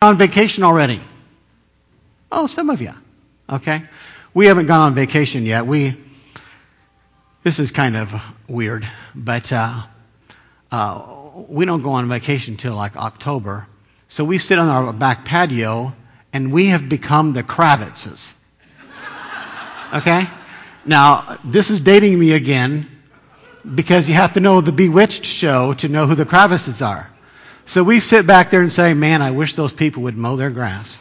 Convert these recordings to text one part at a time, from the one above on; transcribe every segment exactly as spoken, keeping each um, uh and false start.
On vacation already? Oh, some of you. Okay. We haven't gone on vacation yet. We, this is kind of weird, but uh, uh, we don't go on vacation till like October. So we sit on our back patio, and we have become the Kravitzes. Okay? Now, this is dating me again, because you have to know the Bewitched show to know who the Kravitzes are. So we sit back there and say, man, I wish those people would mow their grass.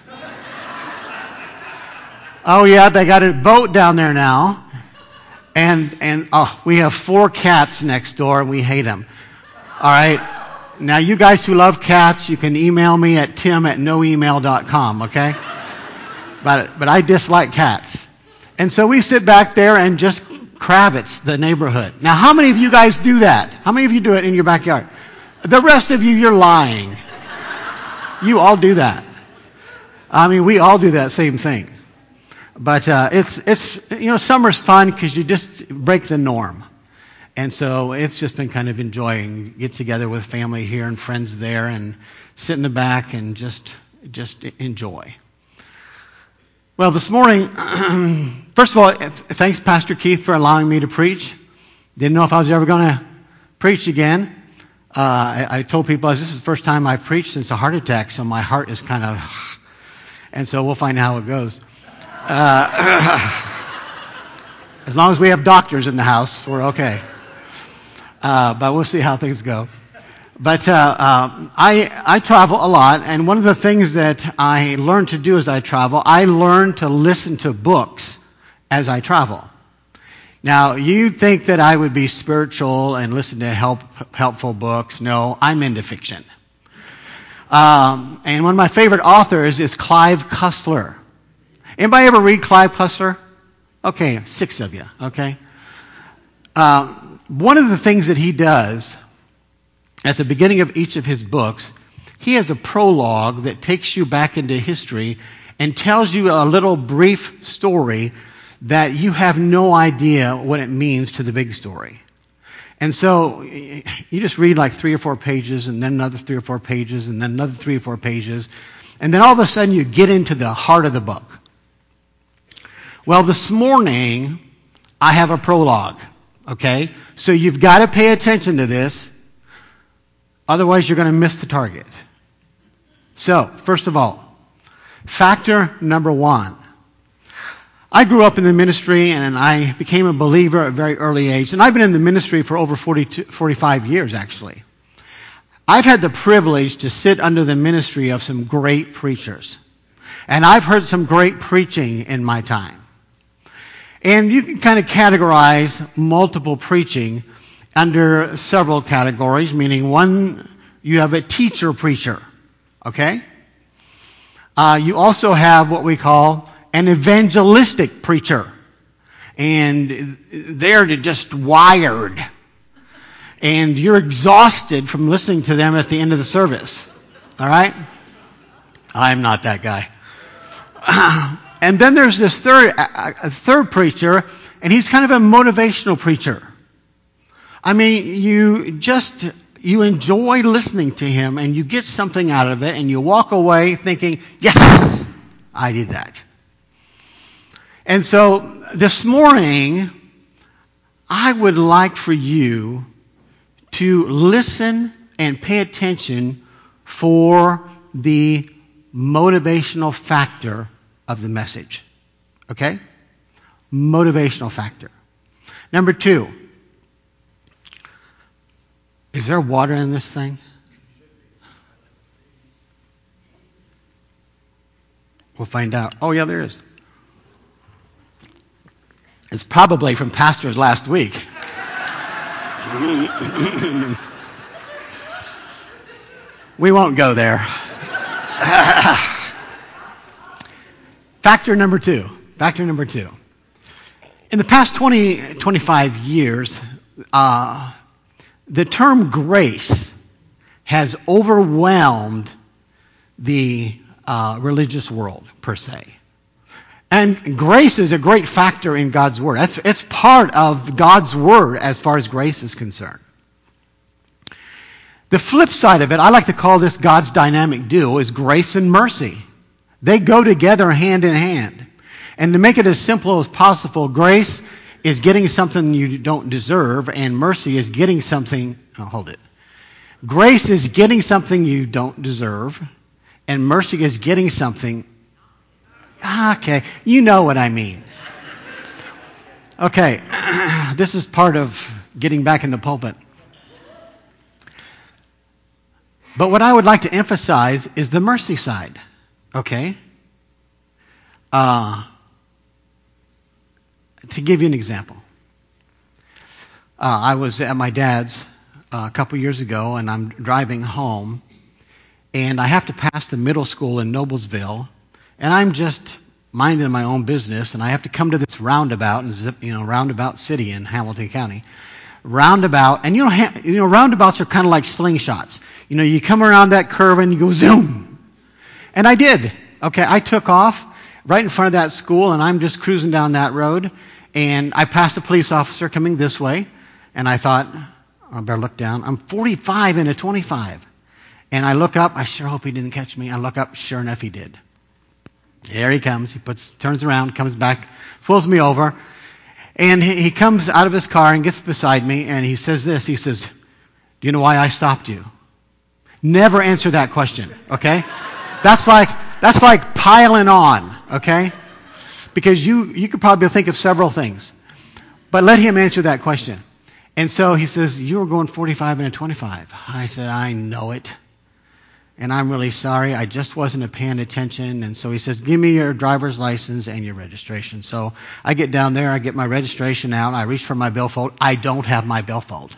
Oh yeah, they got a boat down there now. And, and, oh, we have four cats next door and we hate them. Alright? Now you guys who love cats, you can email me at tim at no email dot com, okay? But, but I dislike cats. And so we sit back there and just Kravitz the neighborhood. Now how many of you guys do that? How many of you do it in your backyard? The rest of you, you're lying. You all do that. I mean, we all do that same thing. But uh, it's, it's you know, summer's fun because you just break the norm. And so it's just been kind of enjoying. Get together with family here and friends there and sit in the back and just, just enjoy. Well, this morning, first of all, thanks, Pastor Keith, for allowing me to preach. Didn't know if I was ever going to preach again. Uh, I, I told people this is the first time I've preached since a heart attack, so my heart is kind of, and so we'll find out how it goes. Uh, as long as we have doctors in the house, we're okay. Uh, but we'll see how things go. But uh, uh, I I travel a lot, and one of the things that I learn to do as I travel, I learn to listen to books as I travel. Now, you think that I would be spiritual and listen to help, helpful books. No, I'm into fiction. Um, and one of my favorite authors is Clive Cussler. Anybody ever read Clive Cussler? Okay, six of you, okay? Um, one of the things that he does at the beginning of each of his books, he has a prologue that takes you back into history and tells you a little brief story that you have no idea what it means to the big story. And so you just read like three or four pages and then another three or four pages and then another three or four pages. And then all of a sudden you get into the heart of the book. Well, this morning I have a prologue. Okay? So you've got to pay attention to this. Otherwise you're going to miss the target. So, first of all, factor number one. I grew up in the ministry and I became a believer at a very early age. And I've been in the ministry for over forty-two, forty-five years, actually. I've had the privilege to sit under the ministry of some great preachers. And I've heard some great preaching in my time. And you can kind of categorize multiple preaching under several categories, meaning one, you have a teacher preacher. Okay? Uh, you also have what we call an evangelistic preacher. And they're just wired. And you're exhausted from listening to them at the end of the service. All right? I'm not that guy. And then there's this third, a third preacher, and he's kind of a motivational preacher. I mean, you just, you enjoy listening to him, and you get something out of it, and you walk away thinking, yes, I did that. And so this morning, I would like for you to listen and pay attention for the motivational factor of the message. Okay? Motivational factor. Number two. Is there water in this thing? We'll find out. Oh, yeah, there is. It's probably from Pastor's last week. We won't go there. Factor number two. Factor number two. In the past twenty, twenty-five years, uh, the term grace has overwhelmed the uh, religious world, per se. And grace is a great factor in God's Word. That's, it's part of God's Word as far as grace is concerned. The flip side of it, I like to call this God's dynamic duo, is grace and mercy. They go together hand in hand. And to make it as simple as possible, grace is getting something you don't deserve, and mercy is getting something, oh, hold it. Grace is getting something you don't deserve, and mercy is getting something, okay, you know what I mean. Okay, this is part of getting back in the pulpit. But what I would like to emphasize is the mercy side, okay? Uh, to give you an example. Uh, I was at my dad's uh, a couple years ago, and I'm driving home, and I have to pass the middle school in Noblesville, and I'm just minding my own business, and I have to come to this roundabout, and zip, you know, roundabout city in Hamilton County. Roundabout, and you know, ha- you know, roundabouts are kind of like slingshots. You know, you come around that curve and you go zoom. And I did. Okay, I took off right in front of that school, and I'm just cruising down that road, and I passed a police officer coming this way, and I thought, I better look down. I'm forty-five into twenty-five. And I look up, I sure hope he didn't catch me. I look up, sure enough he did. There he comes, he puts, turns around, comes back, pulls me over, and he, he comes out of his car and gets beside me, and he says this, he says, do you know why I stopped you? Never answer that question, okay? That's like, that's like piling on, okay? Because you, you could probably think of several things. But let him answer that question. And so he says, you were going forty-five and a twenty-five. I said, I know it. And I'm really sorry. I just wasn't paying attention. And so he says, give me your driver's license and your registration. So I get down there. I get my registration out. I reach for my billfold. I don't have my billfold.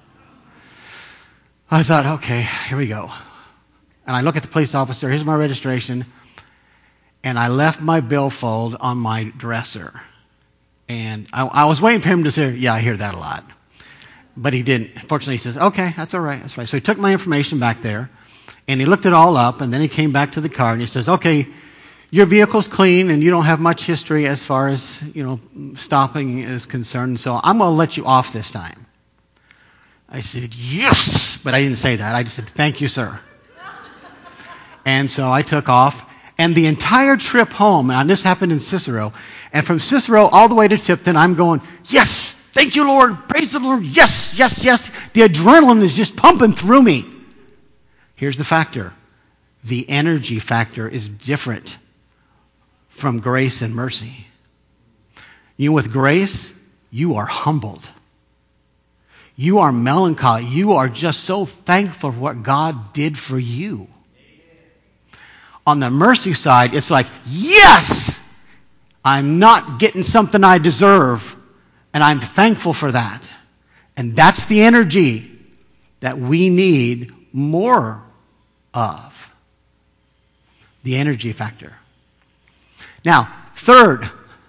I thought, okay, here we go. And I look at the police officer. Here's my registration. And I left my billfold on my dresser. And I, I was waiting for him to say, yeah, I hear that a lot. But he didn't. Fortunately, he says, okay, that's all right. That's right. So he took my information back there. And he looked it all up, and then he came back to the car, and he says, okay, your vehicle's clean, and you don't have much history as far as, you know, stopping is concerned, so I'm going to let you off this time. I said, yes! But I didn't say that. I just said, thank you, sir. And so I took off, and the entire trip home, and this happened in Cicero, and from Cicero all the way to Tipton, I'm going, yes! Thank you, Lord! Praise the Lord! Yes! Yes! Yes! The adrenaline is just pumping through me. Here's the factor. The energy factor is different from grace and mercy. You know, with grace, you are humbled. You are melancholy. You are just so thankful for what God did for you. On the mercy side, it's like, yes! I'm not getting something I deserve, and I'm thankful for that. And that's the energy that we need more of. The energy factor. Now, third.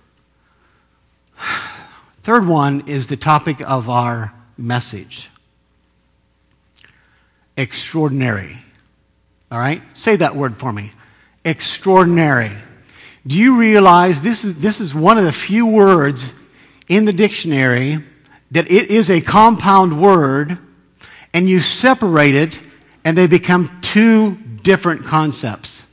Third one is the topic of our message. Extraordinary. All right? Say that word for me. Extraordinary. Do you realize this is, this is one of the few words in the dictionary that it is a compound word, and you separate it and they become two different concepts.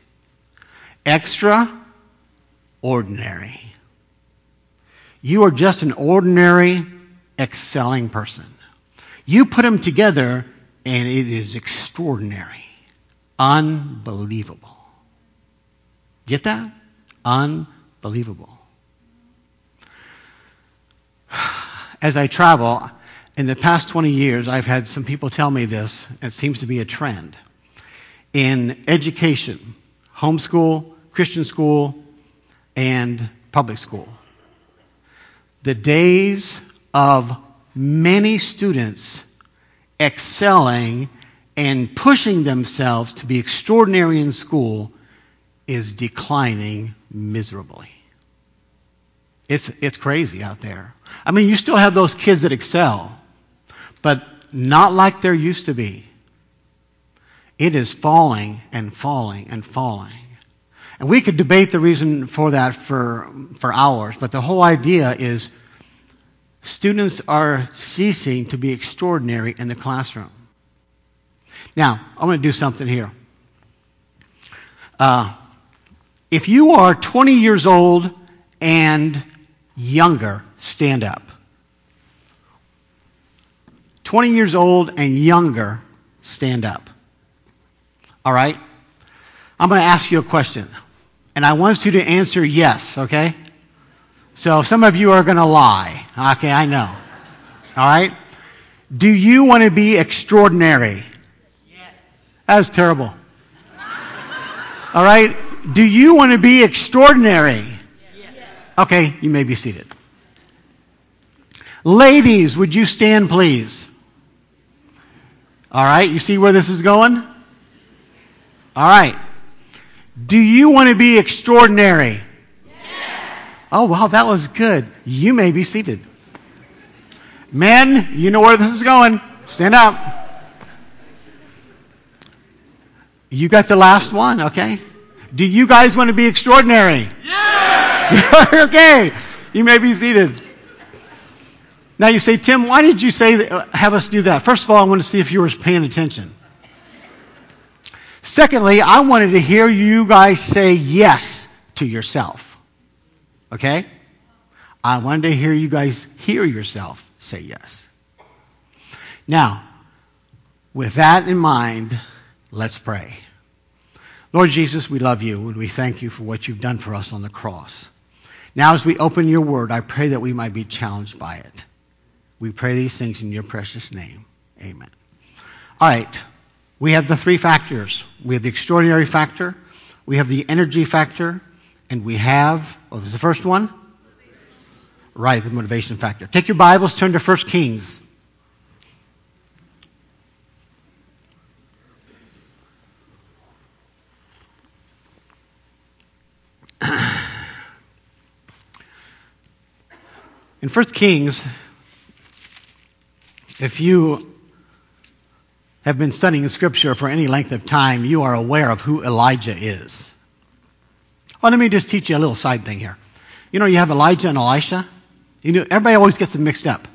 Extraordinary. You are just an ordinary, excelling person. You put them together and it is extraordinary. Unbelievable. Get that? Unbelievable. As I travel, in the past twenty years, I've had some people tell me this, and it seems to be a trend. In education, homeschool, Christian school, and public school, the days of many students excelling and pushing themselves to be extraordinary in school is declining miserably. It's, it's crazy out there. I mean, you still have those kids that excel, but not like there used to be. It is falling and falling and falling. And we could debate the reason for that for, for hours, but the whole idea is students are ceasing to be extraordinary in the classroom. Now, I'm going to do something here. Uh, if you are twenty years old and younger, stand up. twenty years old and younger, stand up. All right? I'm going to ask you a question. And I want you to answer yes, okay? So some of you are going to lie. Okay, I know. All right? Do you want to be extraordinary? Yes. That was terrible. All right? Do you want to be extraordinary? Yes. Okay, you may be seated. Ladies, would you stand, please? All right, you see where this is going? All right. Do you want to be extraordinary? Yes. Oh, wow, that was good. You may be seated. Men, you know where this is going. Stand up. You got the last one, okay? Do you guys want to be extraordinary? Yes. Okay, you may be seated. Now you say, Tim, why did you say that, have us do that? First of all, I want to see if you were paying attention. Secondly, I wanted to hear you guys say yes to yourself. Okay? I wanted to hear you guys hear yourself say yes. Now, with that in mind, let's pray. Lord Jesus, we love you and we thank you for what you've done for us on the cross. Now as we open your word, I pray that we might be challenged by it. We pray these things in your precious name. Amen. All right. We have the three factors. We have the extraordinary factor, we have the energy factor, and we have, what was the first one? Right, the motivation factor. Take your Bibles, turn to First Kings. In First Kings, if you have been studying Scripture for any length of time, you are aware of who Elijah is. Well, let me just teach you a little side thing here. You know, you have Elijah and Elisha. You know, everybody always gets them mixed up.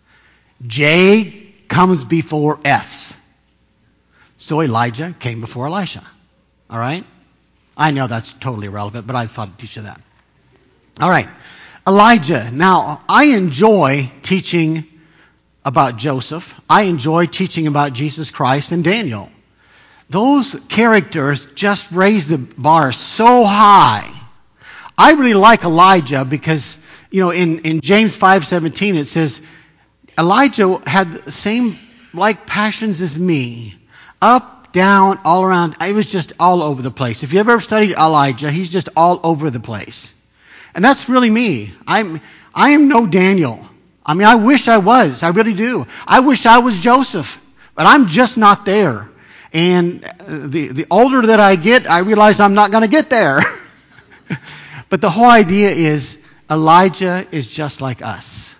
J comes before S. So Elijah came before Elisha. All right? I know that's totally irrelevant, but I thought I'd teach you that. All right. Elijah. Now, I enjoy teaching about Joseph. I enjoy teaching about Jesus Christ and Daniel. Those characters just raise the bar so high. I really like Elijah because, you know, in, in James five seventeen it says, Elijah had the same like passions as me. Up, down, all around. I was just all over the place. If you ever studied Elijah, he's just all over the place. And that's really me. I'm, I am no Daniel. I mean, I wish I was. I really do. I wish I was Joseph, but I'm just not there. And the, the older that I get, I realize I'm not going to get there. But the whole idea is Elijah is just like us.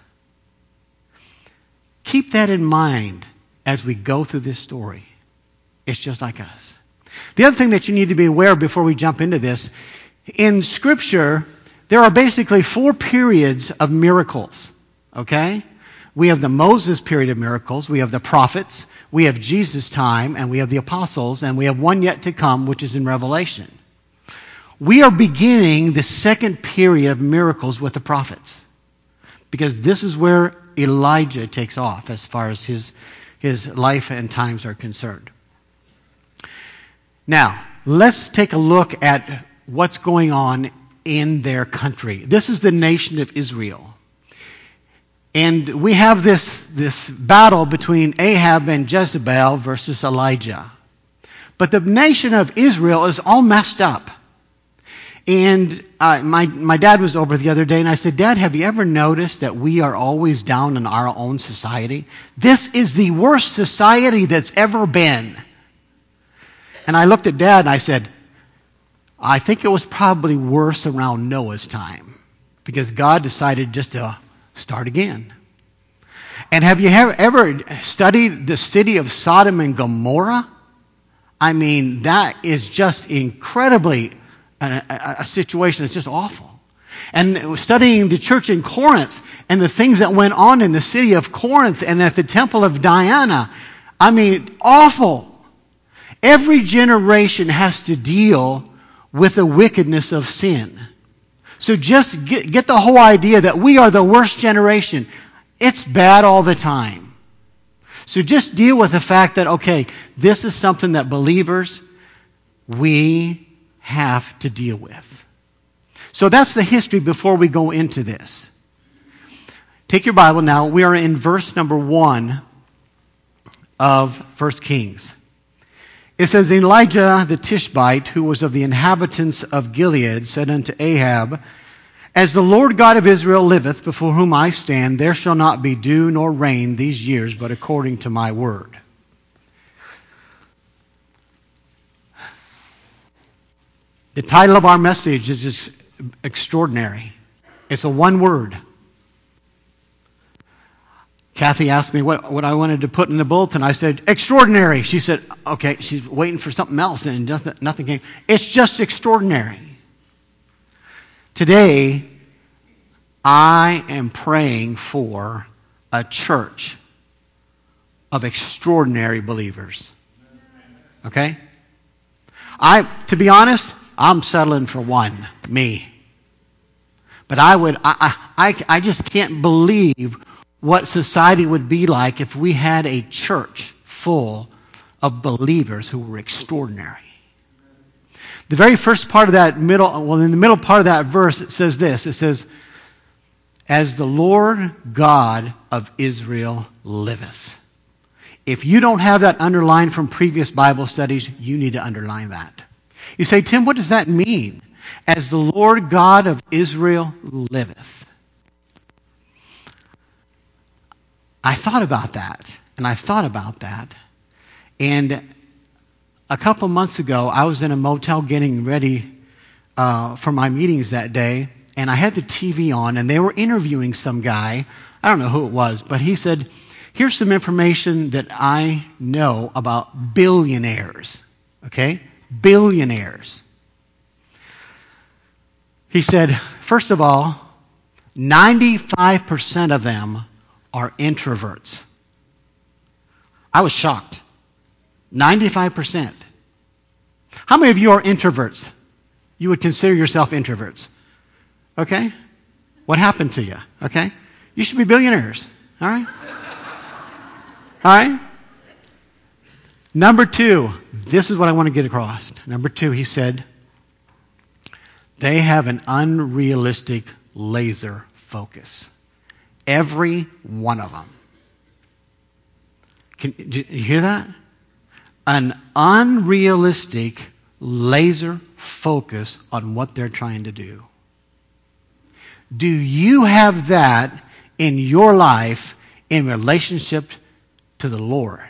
Keep that in mind as we go through this story. It's just like us. The other thing that you need to be aware of before we jump into this, in Scripture, there are basically four periods of miracles. Okay? We have the Moses period of miracles, we have the prophets, we have Jesus' time, and we have the apostles, and we have one yet to come, which is in Revelation. We are beginning the second period of miracles with the prophets. Because this is where Elijah takes off as far as his, his life and times are concerned. Now, let's take a look at what's going on in their country. This is the nation of Israel. And we have this, this battle between Ahab and Jezebel versus Elijah. But the nation of Israel is all messed up. And uh, my, my dad was over the other day, and I said, Dad, have you ever noticed that we are always down in our own society? This is the worst society that's ever been. And I looked at Dad and I said, I think it was probably worse around Noah's time, because God decided just to start again. And have you ever studied the city of Sodom and Gomorrah? I mean, that is just incredibly a, a, a situation that's just awful. And studying the church in Corinth and the things that went on in the city of Corinth and at the temple of Diana, I mean, awful. Every generation has to deal with the wickedness of sin. So just get, get the whole idea that we are the worst generation. It's bad all the time. So just deal with the fact that, okay, this is something that believers, we have to deal with. So that's the history before we go into this. Take your Bible now. We are in verse number one of First Kings. It says, Elijah the Tishbite, who was of the inhabitants of Gilead, said unto Ahab, As the Lord God of Israel liveth, before whom I stand, there shall not be dew nor rain these years, but according to my word. The title of our message is just extraordinary. It's a one word. Kathy asked me what, what I wanted to put in the bulletin. I said, extraordinary. She said, okay, she's waiting for something else, and nothing, nothing came. It's just extraordinary. Today, I am praying for a church of extraordinary believers. Okay? I, to be honest, I'm settling for one, me. But I would, I, I, I just can't believe what society would be like if we had a church full of believers who were extraordinary. The very first part of that middle, well, in the middle part of that verse, it says this. It says, As the Lord God of Israel liveth. If you don't have that underlined from previous Bible studies, you need to underline that. You say, Tim, what does that mean? As the Lord God of Israel liveth. I thought about that, and I thought about that, and a couple months ago, I was in a motel getting ready uh, for my meetings that day, and I had the T V on, and they were interviewing some guy. I don't know who it was, but he said, here's some information that I know about billionaires, okay? Billionaires. He said, first of all, ninety-five percent of them are introverts. I was shocked. ninety-five percent. How many of you are introverts? You would consider yourself introverts. Okay? What happened to you? Okay? You should be billionaires. All right? All right? Number two, this is what I want to get across. Number two, he said, they have an unrealistic laser focus. Every one of them. Can you hear that? An unrealistic laser focus on what they're trying to do. Do you have that in your life in relationship to the Lord?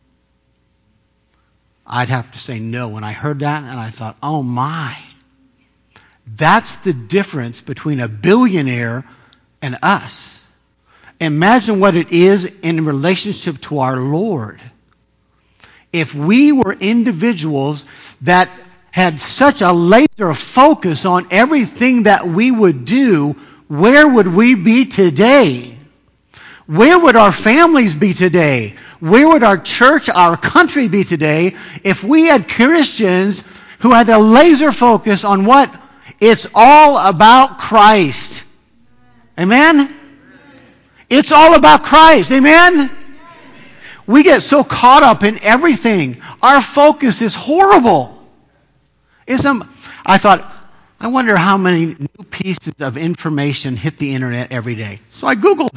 I'd have to say no when I heard that, and I thought, oh my. That's the difference between a billionaire and us. Imagine what it is in relationship to our Lord. If we were individuals that had such a laser focus on everything that we would do, where would we be today? Where would our families be today? Where would our church, our country be today if we had Christians who had a laser focus on what? It's all about Christ. Amen? It's all about Christ. Amen? We get so caught up in everything. Our focus is horrible. Isn't, I thought, I wonder how many new pieces of information hit the internet every day. So I Googled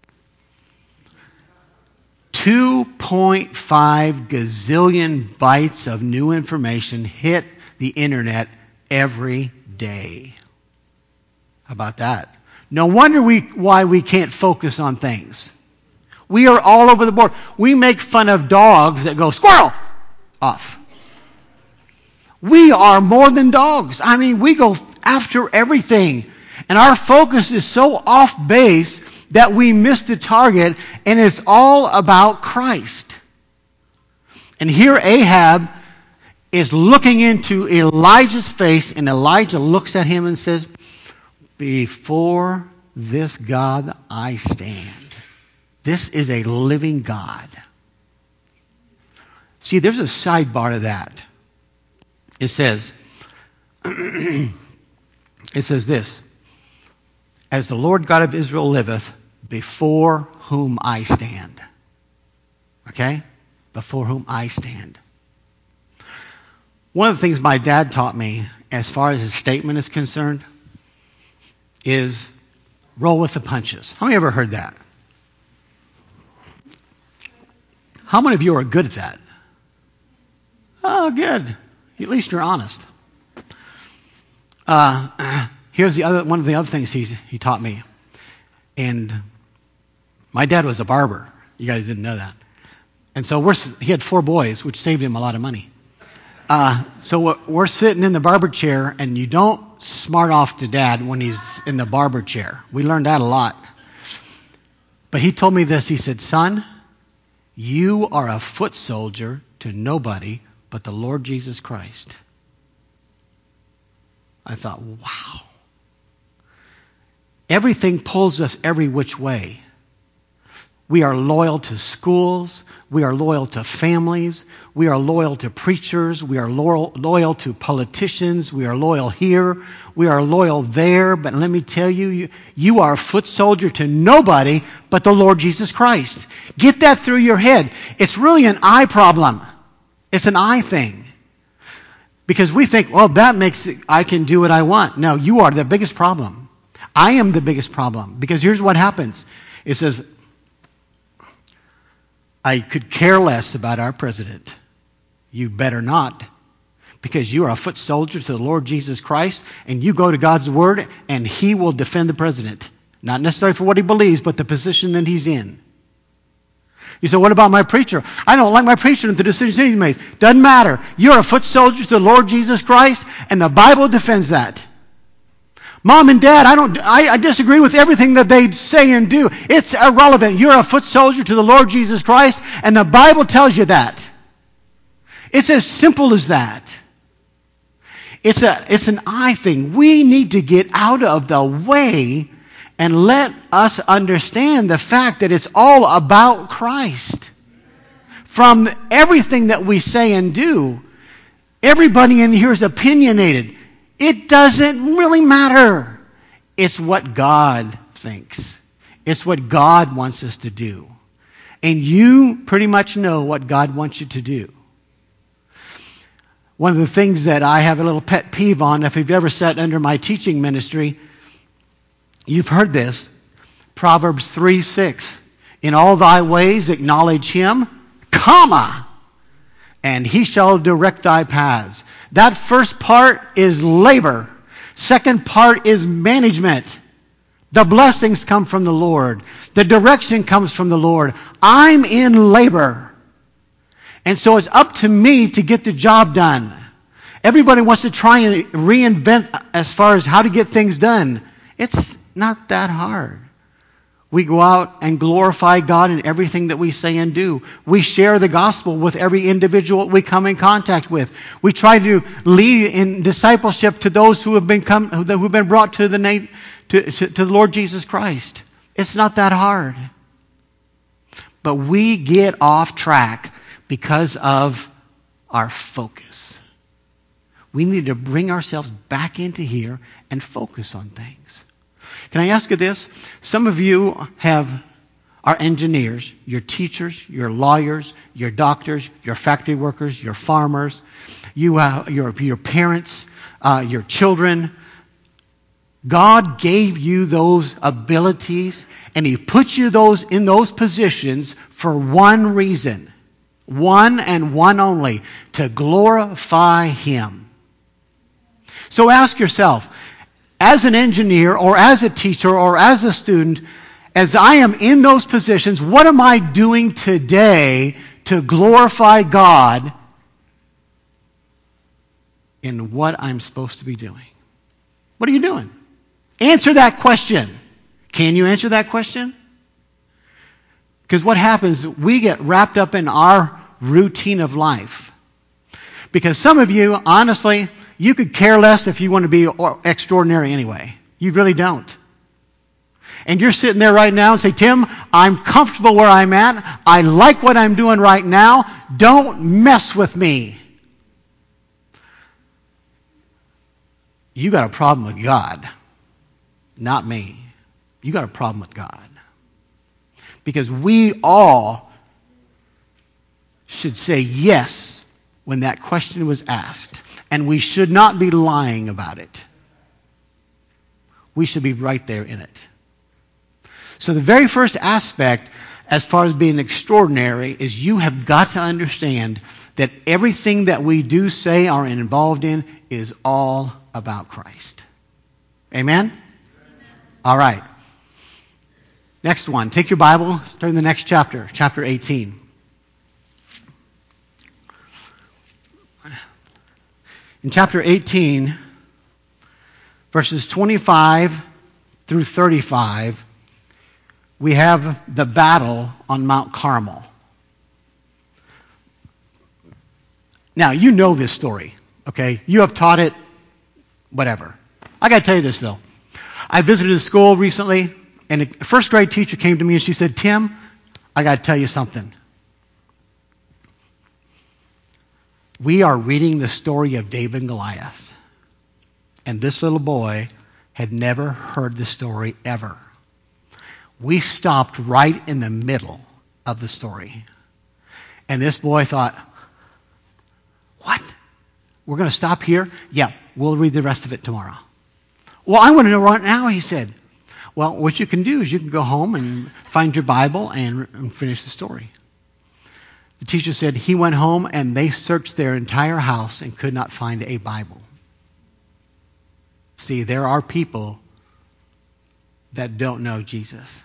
two point five gazillion bytes of new information hit the internet every day. How about that? No wonder we why we can't focus on things. We are all over the board. We make fun of dogs that go, squirrel! Off. We are more than dogs. I mean, we go after everything. And our focus is so off base that we miss the target, and it's all about Christ. And here Ahab is looking into Elijah's face, and Elijah looks at him and says, before this God I stand. This is a living God. See, there's a sidebar to that. It says, it says this, as the Lord God of Israel liveth, before whom I stand. Okay? Before whom I stand. One of the things my dad taught me, as far as his statement is concerned, is roll with the punches. How many ever heard that? How many of you are good at that? Oh, good. At least you're honest. Uh, here's the other one of the other things he's, he taught me. And my dad was a barber. You guys didn't know that. And so we're, he had four boys, which saved him a lot of money. Uh, so we're, we're sitting in the barber chair, and you don't smart off to Dad when he's in the barber chair. We learned that a lot. But he told me this. He said, son, you are a foot soldier to nobody but the Lord Jesus Christ. I thought, wow. Everything pulls us every which way. We are loyal to schools. We are loyal to families. We are loyal to preachers. We are loyal, loyal to politicians. We are loyal here. We are loyal there. But let me tell you, you, you are a foot soldier to nobody but the Lord Jesus Christ. Get that through your head. It's really an I problem. It's an I thing. Because we think, well, that makes it, I can do what I want. No, you are the biggest problem. I am the biggest problem. Because here's what happens. It says, I could care less about our president. You better not. Because you are a foot soldier to the Lord Jesus Christ, and you go to God's Word, and He will defend the president. Not necessarily for what he believes, but the position that he's in. You say, what about my preacher? I don't like my preacher and the decisions he makes. Doesn't matter. You're a foot soldier to the Lord Jesus Christ, and the Bible defends that. Mom and Dad, I don't. I, I disagree with everything that they say and do. It's irrelevant. You're a foot soldier to the Lord Jesus Christ, and the Bible tells you that. It's as simple as that. It's a. It's an I thing. We need to get out of the way and let us understand the fact that it's all about Christ. From everything that we say and do, everybody in here is opinionated. It doesn't really matter. It's what God thinks. It's what God wants us to do. And you pretty much know what God wants you to do. One of the things that I have a little pet peeve on, if you've ever sat under my teaching ministry, you've heard this. Proverbs three six. In all thy ways acknowledge him, comma, and he shall direct thy paths. That first part is labor. Second part is management. The blessings come from the Lord. The direction comes from the Lord. I'm in labor. And so it's up to me to get the job done. Everybody wants to try and reinvent as far as how to get things done. It's not that hard. We go out and glorify God in everything that we say and do. We share the gospel with every individual we come in contact with. We try to lead in discipleship to those who have been come, who have been brought to the name, to, to, to the Lord Jesus Christ. It's not that hard. But we get off track because of our focus. We need to bring ourselves back into here and focus on things. Can I ask you this? Some of you have are engineers, you're teachers, you're lawyers, you're doctors, you're factory workers, you're farmers, you uh, your your parents, uh, your children. God gave you those abilities, and He put you those in those positions for one reason, one and one only: to glorify Him. So ask yourself, as an engineer or as a teacher or as a student, as I am in those positions, what am I doing today to glorify God in what I'm supposed to be doing? What are you doing? Answer that question. Can you answer that question? Because what happens, we get wrapped up in our routine of life. Because some of you, honestly, you could care less if you want to be extraordinary anyway. You really don't. and you're sitting there right now and say, Tim, I'm comfortable where I'm at. I like what I'm doing right now. Don't mess with me. You got a problem with God, not me. You got a problem with God. Because we all should say yes when that question was asked. And we should not be lying about it. We should be right there in it. So the very first aspect, as far as being extraordinary, is you have got to understand that everything that we do, say, are involved in is all about Christ. Amen? Amen. All right. Next one. Take your Bible, turn to the next chapter, chapter eighteen. In chapter eighteen, verses twenty-five through thirty-five, we have the battle on Mount Carmel. Now, you know this story, okay? You have taught it, whatever. I got to tell you this, though. I visited a school recently, and a first grade teacher came to me and she said, Tim, I got to tell you something. We are reading the story of David and Goliath. And this little boy had never heard the story ever. We stopped right in the middle of the story. And this boy thought, what? We're going to stop here? Yeah, we'll read the rest of it tomorrow. Well, I want to know right now, he said. Well, what you can do is you can go home and find your Bible and, and finish the story. The teacher said he went home and they searched their entire house and could not find a Bible. See, there are people that don't know Jesus.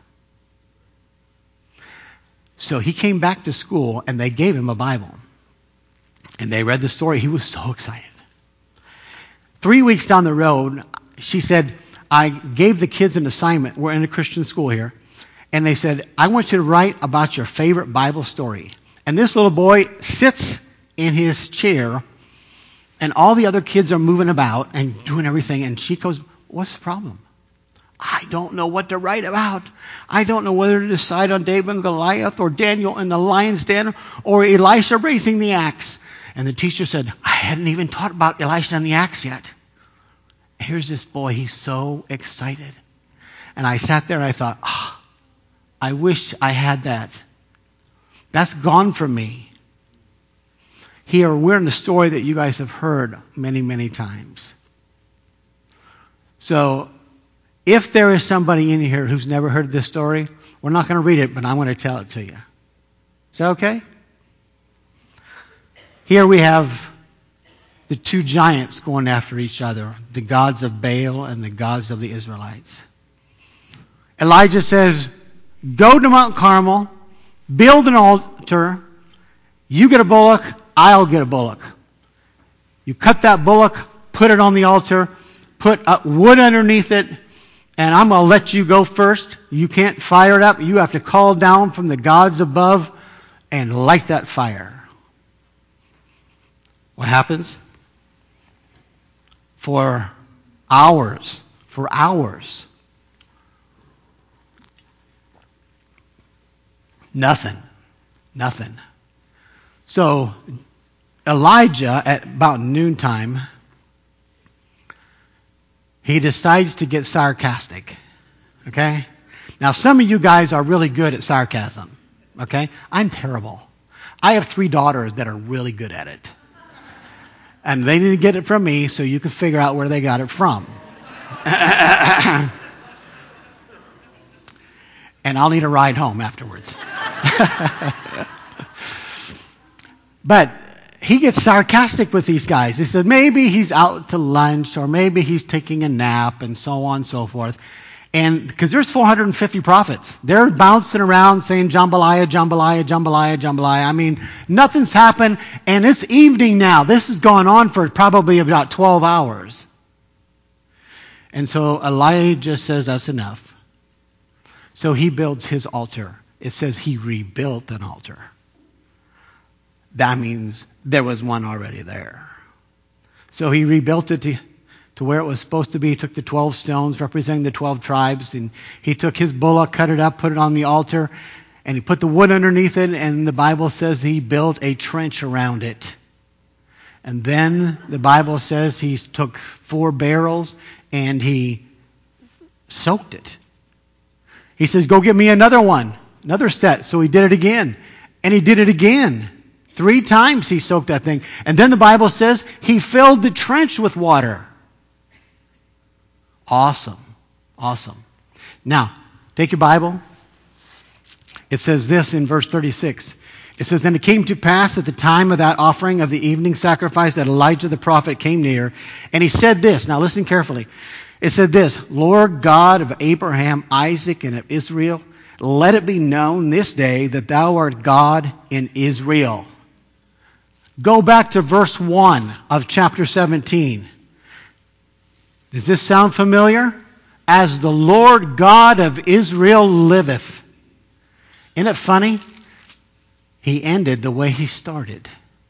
So he came back to school and they gave him a Bible. And they read the story. He was so excited. Three weeks down the road, she said, I gave the kids an assignment. We're in a Christian school here. And they said, I want you to write about your favorite Bible story. And this little boy sits in his chair, and all the other kids are moving about and doing everything. And she goes, what's the problem? I don't know what to write about. I don't know whether to decide on David and Goliath or Daniel in the lion's den or Elisha raising the axe. And the teacher said, I hadn't even taught about Elisha and the axe yet. Here's this boy. He's so excited. And I sat there and I thought, oh, I wish I had that. That's gone from me. Here, we're in the story that you guys have heard many, many times. So, if there is somebody in here who's never heard this story, we're not going to read it, but I'm going to tell it to you. Is that okay? Here we have the two giants going after each other, the gods of Baal and the gods of the Israelites. Elijah says, go to Mount Carmel, build an altar, you get a bullock, I'll get a bullock. You cut that bullock, put it on the altar, put wood underneath it, and I'm going to let you go first. You can't fire it up. You have to call down from the gods above and light that fire. What happens? For hours, for hours, nothing, nothing. So Elijah, at about noontime, he decides to get sarcastic. Okay? Now, some of you guys are really good at sarcasm. Okay? I'm terrible. I have three daughters that are really good at it. And they didn't get it from me, so you can figure out where they got it from. And I'll need a ride home afterwards. But he gets sarcastic with these guys. He said maybe he's out to lunch or maybe he's taking a nap and so on and so forth. And because there's four hundred fifty prophets. They're bouncing around saying jambalaya, jambalaya, jambalaya, jambalaya. I mean, nothing's happened. And it's evening now. This has gone on for probably about twelve hours. And so Elijah says that's enough. So he builds his altar. It says he rebuilt an altar. That means there was one already there. So he rebuilt it to, to where it was supposed to be. He took the twelve stones representing the twelve tribes, and he took his bullock, cut it up, put it on the altar, and he put the wood underneath it, and the Bible says he built a trench around it. And then the Bible says he took four barrels and he soaked it. He says, go get me another one, another set. So he did it again. And he did it again. Three times he soaked that thing. And then the Bible says he filled the trench with water. Awesome. Awesome. Now, take your Bible. It says this in verse thirty-six. It says, and it came to pass at the time of that offering of the evening sacrifice that Elijah the prophet came near, and he said this. Now listen carefully. It said this, Lord God of Abraham, Isaac, and of Israel, let it be known this day that thou art God in Israel. Go back to verse one of chapter seventeen. Does this sound familiar? As the Lord God of Israel liveth. Isn't it funny? He ended the way he started.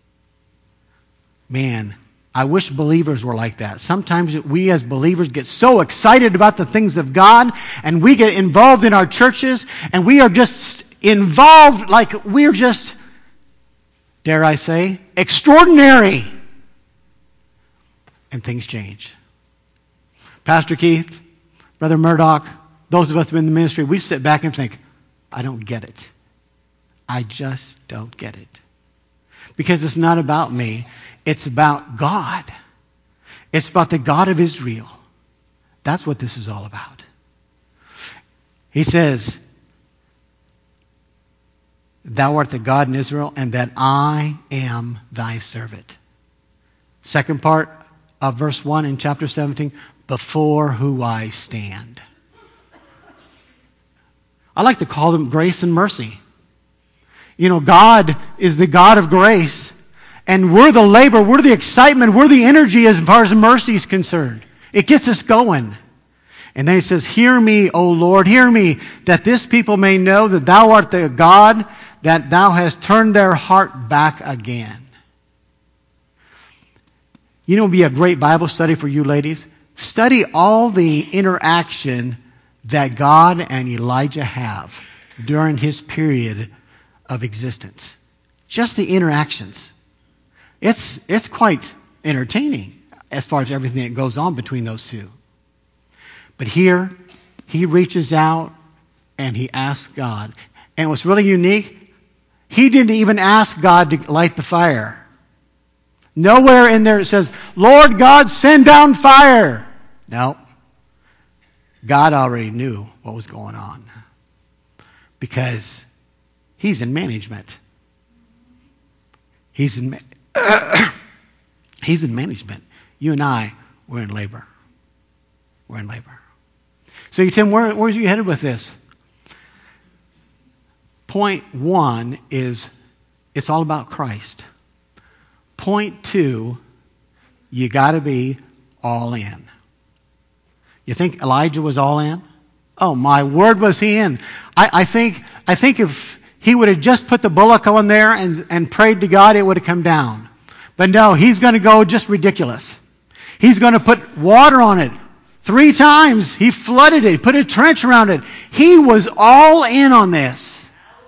Man, I wish believers were like that. Sometimes we as believers get so excited about the things of God, and we get involved in our churches, and we are just involved like we're just, dare I say, extraordinary. And things change. Pastor Keith, Brother Murdoch, those of us who have been in the ministry, we sit back and think, I don't get it. I just don't get it. Because it's not about me. It's about God. It's about the God of Israel. That's what this is all about. He says, thou art the God in Israel, and that I am thy servant. Second part of verse one in chapter seventeen, before who I stand. I like to call them grace and mercy. You know, God is the God of grace, and we're the labor, we're the excitement, we're the energy as far as mercy is concerned. It gets us going. And then he says, hear me, O Lord, hear me, that this people may know that thou art the God, that thou hast turned their heart back again. You know, it would be a great Bible study for you ladies. Study all the interaction that God and Elijah have during his period of existence. Just the interactions. It's, it's quite entertaining as far as everything that goes on between those two. But here, he reaches out and he asks God. And what's really unique, he didn't even ask God to light the fire. Nowhere in there it says, Lord God, send down fire. No. God already knew what was going on. Because he's in management. He's in, he's in management. You and I, we're in labor. We're in labor. So, you, Tim, where, where are you headed with this? Point one is it's all about Christ. Point two, you got to be all in. You think Elijah was all in? Oh, my word, was he in. I, I think I think if he would have just put the bullock on there and, and prayed to God, it would have come down. But no, he's going to go just ridiculous. He's going to put water on it. Three times he flooded it, put a trench around it. He was all in on this.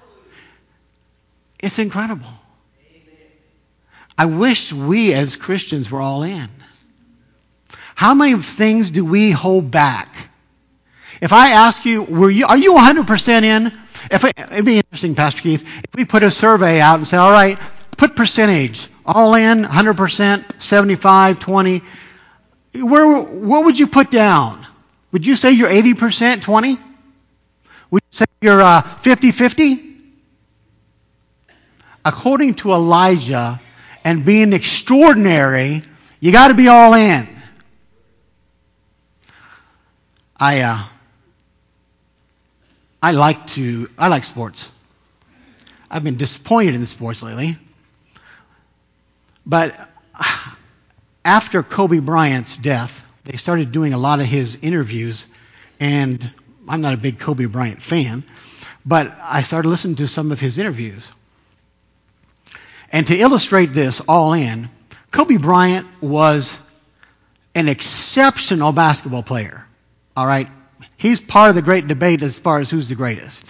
It's incredible. I wish we as Christians were all in. How many things do we hold back? If I ask you, were you, are you one hundred percent in? If it, it'd be interesting, Pastor Keith, if we put a survey out and said, all right, put percentage, all in, one hundred percent, seventy-five, twenty. Where, what would you put down? Would you say you're eighty percent, twenty? Would you say you're uh, fifty-fifty? According to Elijah and being extraordinary, you got to be all in. I uh, I like to I like sports. I've been disappointed in the sports lately. But after Kobe Bryant's death, they started doing a lot of his interviews, and I'm not a big Kobe Bryant fan, but I started listening to some of his interviews. And to illustrate this all in, Kobe Bryant was an exceptional basketball player. All right? He's part of the great debate as far as who's the greatest.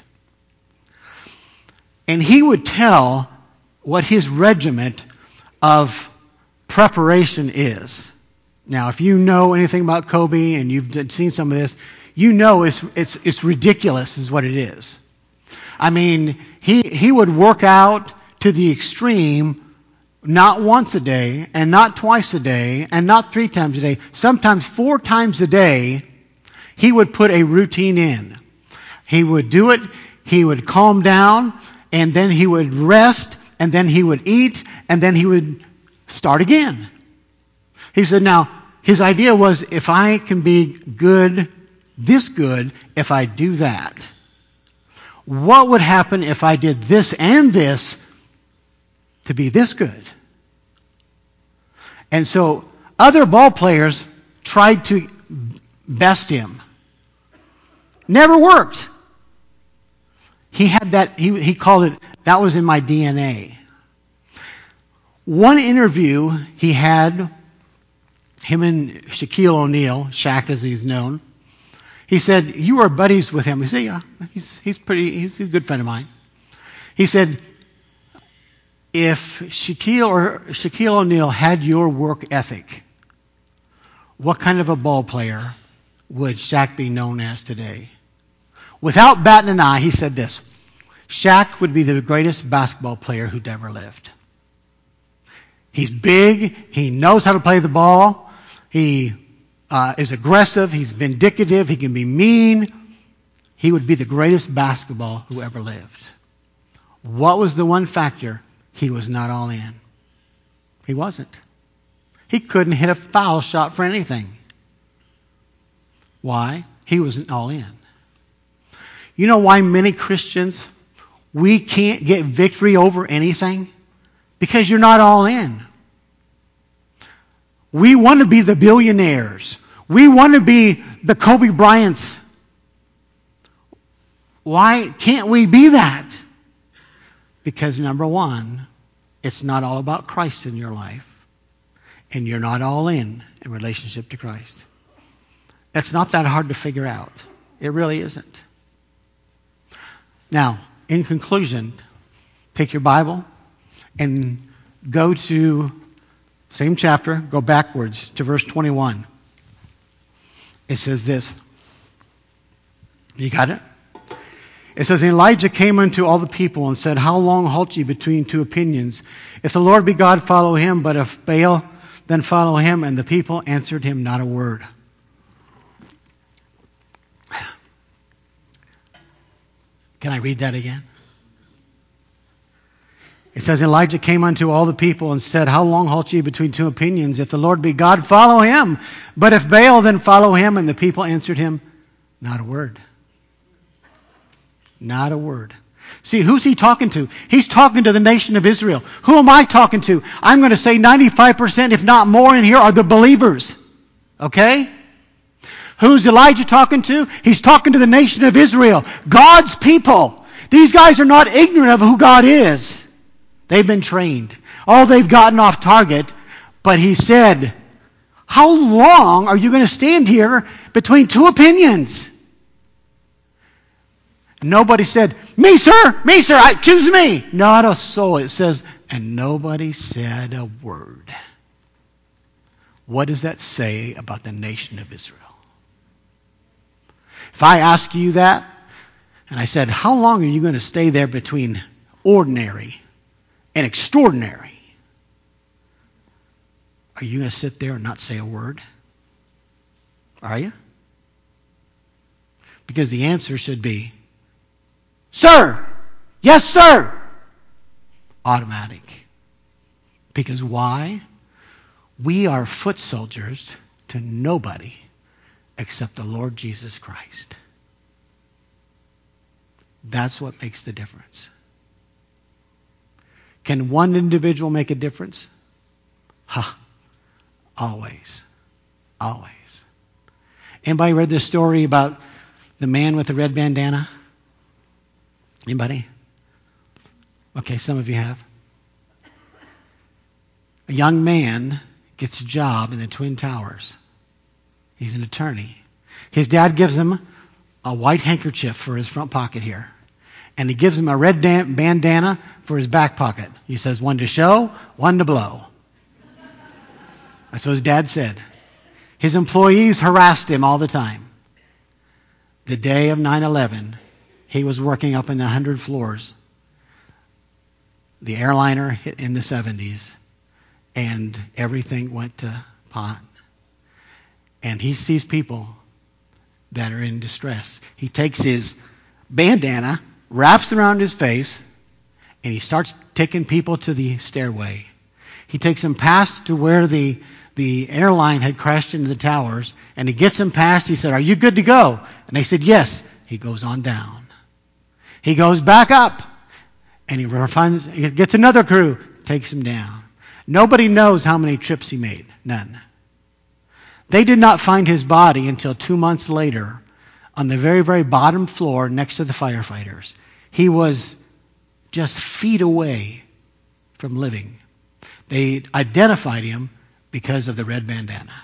And he would tell what his regiment of preparation is. Now, if you know anything about Kobe and you've seen some of this, you know it's it's it's ridiculous is what it is. I mean, he he would work out to the extreme, not once a day, and not twice a day, and not three times a day, sometimes four times a day. He would put a routine in. He would do it, he would calm down, and then he would rest, and then he would eat, and then he would start again. He said, now, his idea was, if I can be good, this good, if I do that, what would happen if I did this and this to be this good? And so, other ball players tried to best him. Never worked. He had that, he, he called it, that was in my D N A. One interview he had, him and Shaquille O'Neal, Shaq as he's known, he said, you are buddies with him. He said, yeah, he's, he's pretty, he's a good friend of mine. He said, if Shaquille or Shaquille O'Neal had your work ethic, what kind of a ball player would Shaq be known as today? Without batting an eye, he said this, Shaq would be the greatest basketball player who'd ever lived. He's big, he knows how to play the ball, he uh, is aggressive, he's vindictive, he can be mean. He would be the greatest basketball who ever lived. What was the one factor? He was not all in. He wasn't. He couldn't hit a foul shot for anything. Why? He wasn't all in. You know why many Christians, we can't get victory over anything? Because you're not all in. We want to be the billionaires. We want to be the Kobe Bryants. Why can't we be that? Because number one, it's not all about Christ in your life. And you're not all in in relationship to Christ. That's not that hard to figure out. It really isn't. Now, in conclusion, take your Bible and go to same chapter, go backwards to verse twenty-one. It says this. You got it? It says, Elijah came unto all the people and said, how long halt ye between two opinions? If the Lord be God, follow him, but if Baal, then follow him. And the people answered him not a word. Can I read that again? It says, Elijah came unto all the people and said, how long halt ye between two opinions? If the Lord be God, follow him. But if Baal, then follow him. And the people answered him, not a word. Not a word. See, who's he talking to? He's talking to the nation of Israel. Who am I talking to? I'm going to say ninety-five percent, if not more in here, are the believers. Okay? Who's Elijah talking to? He's talking to the nation of Israel. God's people. These guys are not ignorant of who God is. They've been trained. Oh, they've gotten off target. But he said, how long are you going to stand here between two opinions? Nobody said, me sir, me sir, I choose me. Not a soul. It says, and nobody said a word. What does that say about the nation of Israel? If I ask you that, and I said, how long are you going to stay there between ordinary and extraordinary? Are you going to sit there and not say a word? Are you? Because the answer should be, sir, yes sir, automatic. Because why? We are foot soldiers to nobody except the Lord Jesus Christ. That's what makes the difference. Can one individual make a difference? Ha! Always. Always. Anybody read this story about the man with the red bandana? Anybody? Okay, some of you have. A young man gets a job in the Twin Towers. He's an attorney. His dad gives him a white handkerchief for his front pocket here. And he gives him a red dan- bandana for his back pocket. He says, one to show, one to blow. That's what his dad said. His employees harassed him all the time. The day of nine eleven, he was working up in the hundred floors. The airliner hit in the seventies, and everything went to pot. And he sees people that are in distress. He takes his bandana, wraps around his face, and he starts taking people to the stairway. He takes them past to where the, the airline had crashed into the towers, and he gets them past. He said, are you good to go? And they said, yes. He goes on down. He goes back up, and he finds, he gets another crew, takes him down. Nobody knows how many trips he made. None. They did not find his body until two months later on the very, very bottom floor next to the firefighters. He was just feet away from living. They identified him because of the red bandana.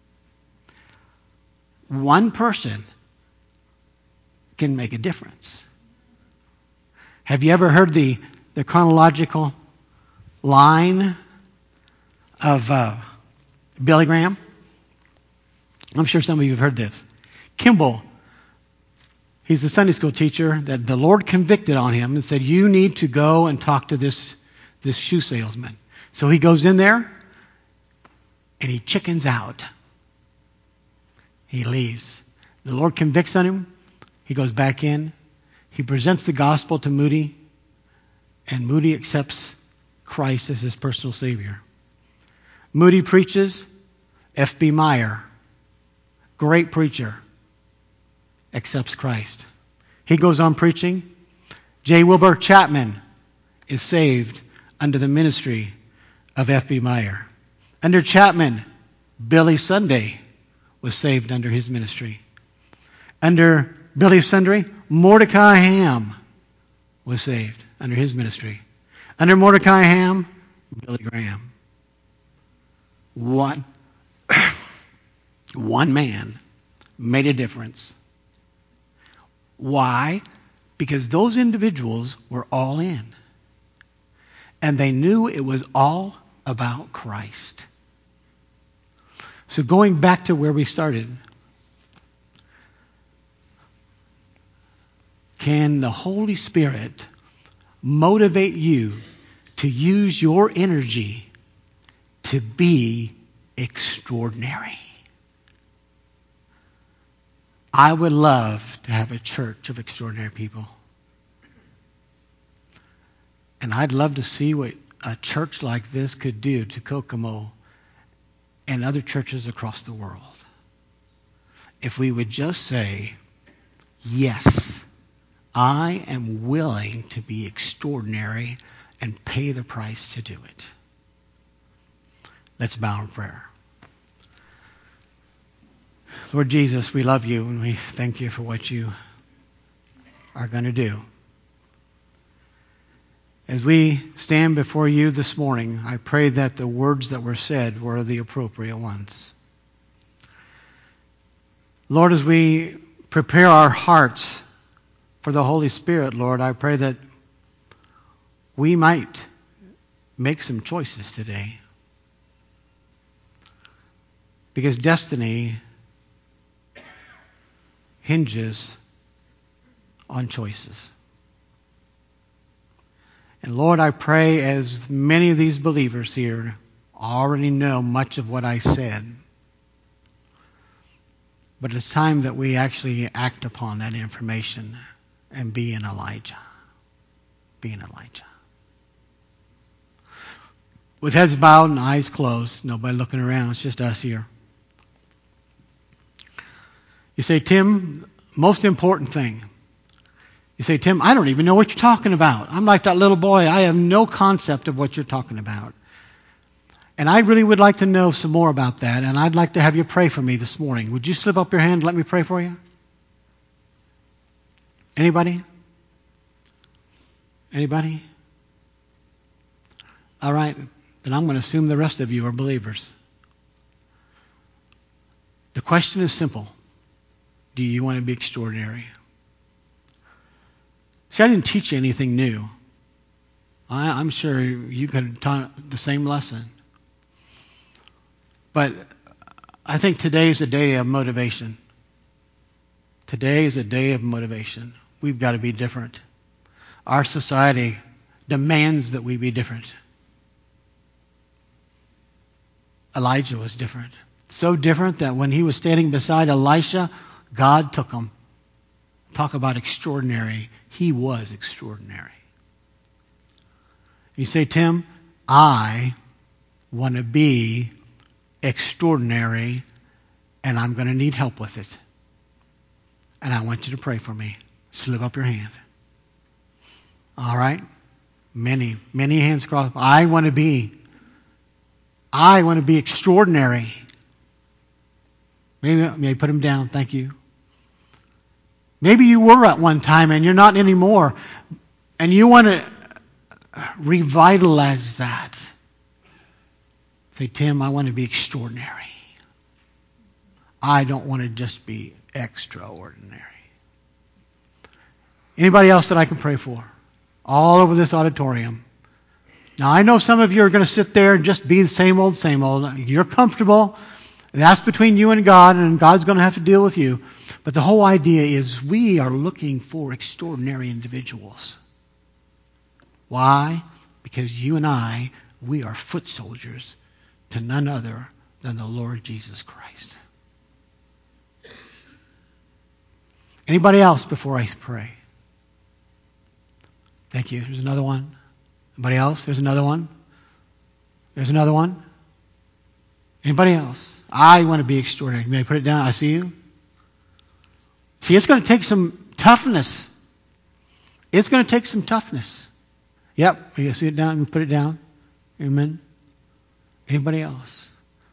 One person can make a difference. Have you ever heard the, the chronological line of uh, Billy Graham? I'm sure some of you have heard this. Kimball, he's the Sunday school teacher that the Lord convicted on him and said, you need to go and talk to this, this shoe salesman. So he goes in there and he chickens out. He leaves. The Lord convicts on him. He goes back in. He presents the gospel to Moody, and Moody accepts Christ as his personal Savior. Moody preaches. F B Meyer, great preacher, accepts Christ. He goes on preaching. J. Wilbur Chapman is saved under the ministry of F B Meyer. Under Chapman, Billy Sunday was saved under his ministry. Under Billy Sunday, Mordecai Ham was saved under his ministry. Under Mordecai Ham, Billy Graham. One, one man made a difference. Why? Because those individuals were all in. And they knew it was all about Christ. So going back to where we started, can the Holy Spirit motivate you to use your energy to be extraordinary? I would love to have a church of extraordinary people. And I'd love to see what a church like this could do to Kokomo and other churches across the world. If we would just say, yes, I am willing to be extraordinary and pay the price to do it. Let's bow in prayer. Lord Jesus, we love you and we thank you for what you are going to do. As we stand before you this morning, I pray that the words that were said were the appropriate ones. Lord, as we prepare our hearts for the Holy Spirit, Lord, I pray that we might make some choices today. Because destiny hinges on choices. And Lord, I pray as many of these believers here already know much of what I said, but it's time that we actually act upon that information and be an Elijah. Be an Elijah. With heads bowed and eyes closed, nobody looking around, it's just us here. You say, Tim, most important thing. You say, Tim, I don't even know what you're talking about. I'm like that little boy. I have no concept of what you're talking about. And I really would like to know some more about that, and I'd like to have you pray for me this morning. Would you slip up your hand and let me pray for you? Anybody? Anybody? All right. Then I'm going to assume the rest of you are believers. The question is simple. Do you want to be extraordinary? See, I didn't teach you anything new. I, I'm sure you could have taught the same lesson. But I think today is a day of motivation. Today is a day of motivation. We've got to be different. Our society demands that we be different. Elijah was different. So different that when he was standing beside Elisha, God took him. Talk about extraordinary. He was extraordinary. You say, Tim, I want to be extraordinary, and I'm going to need help with it. And I want you to pray for me. Slip up your hand. All right? Many, many hands crossed. I want to be. I want to be extraordinary. Maybe, maybe put them down. Thank you. Maybe you were at one time and you're not anymore. And you want to revitalize that. Say, Tim, I want to be extraordinary. I don't want to just be extraordinary. Anybody else that I can pray for? All over this auditorium. Now, I know some of you are going to sit there and just be the same old, same old. You're comfortable. That's between you and God, and God's going to have to deal with you. But the whole idea is we are looking for extraordinary individuals. Why? Because you and I, we are foot soldiers to none other than the Lord Jesus Christ. Anybody else before I pray? Thank you. There's another one. Anybody else? There's another one. There's another one. Anybody else? I want to be extraordinary. May I put it down? I see you. See, it's going to take some toughness. It's going to take some toughness. Yep. You see it down? You put it down. Amen. Anybody else?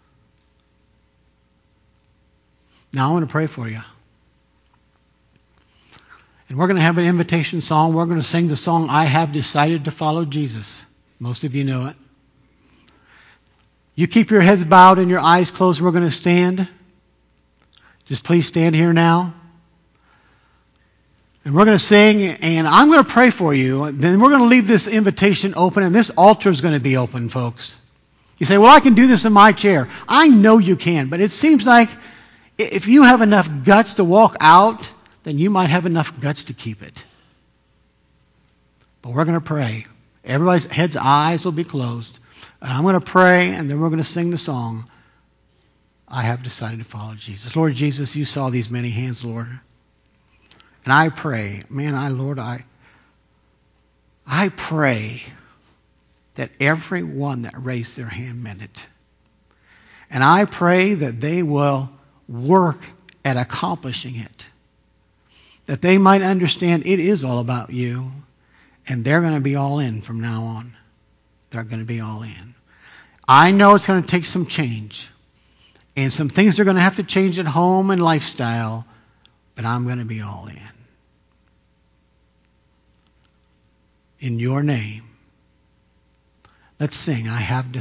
Now I want to pray for you. And we're going to have an invitation song. We're going to sing the song, I Have Decided to Follow Jesus. Most of you know it. You keep your heads bowed and your eyes closed. We're going to stand. Just please stand here now. And we're going to sing, and I'm going to pray for you. Then we're going to leave this invitation open, and this altar is going to be open, folks. You say, well, I can do this in my chair. I know you can, but it seems like if you have enough guts to walk out, then you might have enough guts to keep it. But we're going to pray. Everybody's heads, eyes will be closed. And I'm going to pray, and then we're going to sing the song, I Have Decided to Follow Jesus. Lord Jesus, you saw these many hands, Lord. And I pray, man, I, Lord, I, I pray that everyone that raised their hand meant it. And I pray that they will work at accomplishing it. That they might understand it is all about you. And they're going to be all in from now on. They're going to be all in. I know it's going to take some change. And some things are going to have to change at home and lifestyle. But I'm going to be all in. In your name. Let's sing, I have decided.